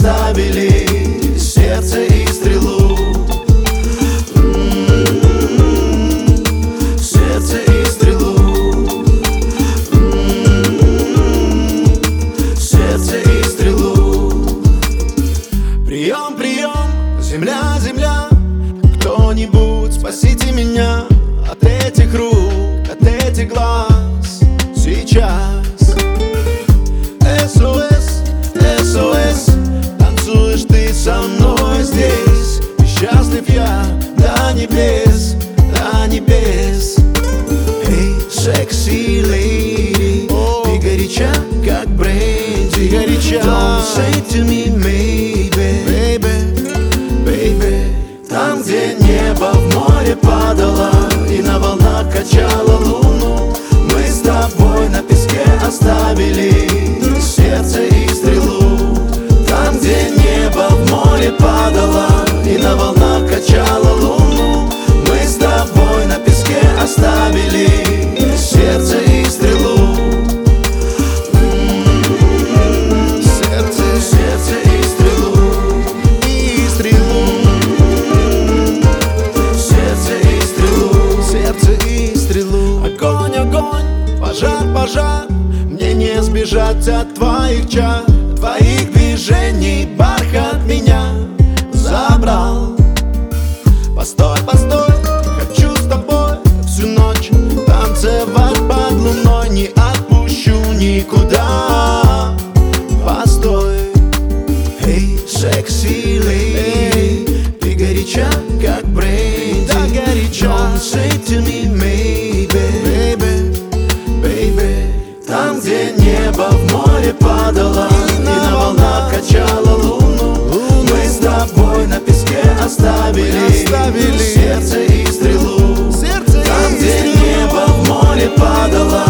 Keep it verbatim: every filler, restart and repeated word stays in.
оставили сердце и стрелу. М-м-м, сердце и стрелу. М-м-м, сердце и стрелу. Прием, прием, земля, земля, кто-нибудь спасите меня от этих рук, от этих глаз сейчас. эс о эс, эс о эс, танцуешь ты со мной здесь, и счастлив я до небес, до небес. Эй, sexy lady, ты горяча, как бренди, горяча. Don't say to me maybe, baby, baby. Там, где небо в море падало и на волнах качало луну, мы с тобой на песке оставили сердце и стрелу. Там, где небо в море падало и на волнах качало луну, мы с тобой на песке оставили сердце и стрелу. М-м-м, сердце, сердце и стрелу, и стрелу. Сердце и стрелу, сердце и стрелу. Огонь, огонь, пожар, пожар, мне не сбежать от твоих чар, твоих движений. Бархат меня забрал. Постой, постой, хочу с тобой всю ночь танцевать под луной, не отпущу никуда. Постой, эй, секси леди, ты горяча, как бренди, да, горяча. Don't say to me maybe, baby, baby. Там, где небо в море падало и на волнах качало луну, мы с тобой на песке оставили сердце и стрелу. Там, где небо в море падало